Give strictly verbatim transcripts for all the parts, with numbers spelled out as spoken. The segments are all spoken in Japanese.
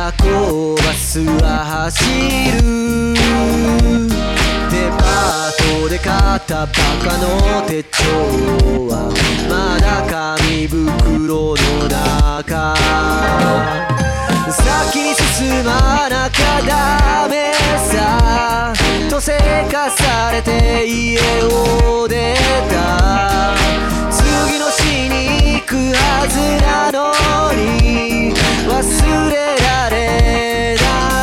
夜行バスは走る。デパートで買ったバカの手帳はまだ紙袋の中。先に進まなきゃダメさとせかされて家を出た。次の日に行くはずなのに忘れられない。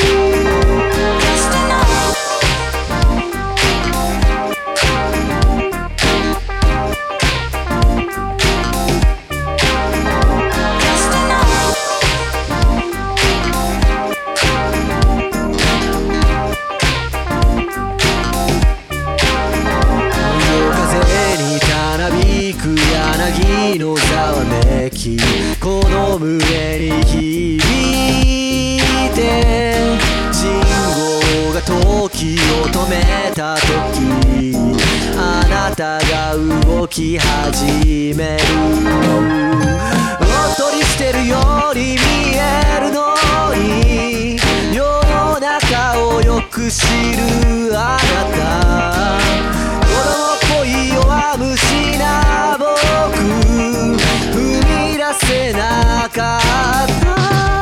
柳のざわめきこの胸に響いて、信号が時を止めた時あなたが動き始める。おっとりしてるように見えるのに世の中をよく知るあなた。子供っぽい弱虫な僕踏み出せなかった。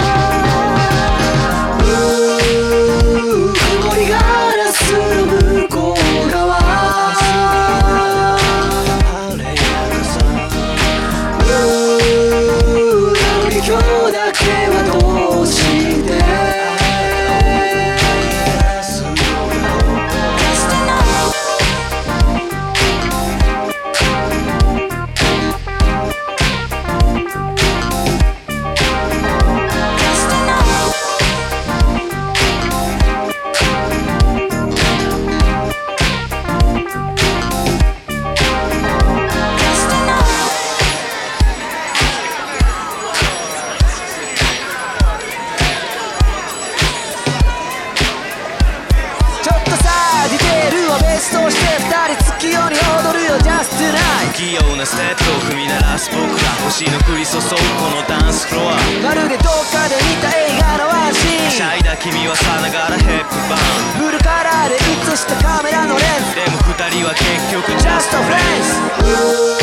曇りガラスの向こう側晴れやかさ。なのに今日だけはどうしてそうして二人月夜に踊るよ Just Tonight。 不器用なステップを踏み鳴らす僕が星の降り注ぐこのダンスフロア。 まるでどっかで見た映画のワンシーン。 シャイだ君はさながらヘップバーン。 フルカラーで映したカメラのレンズ。 でも二人は結局 Just a Friends。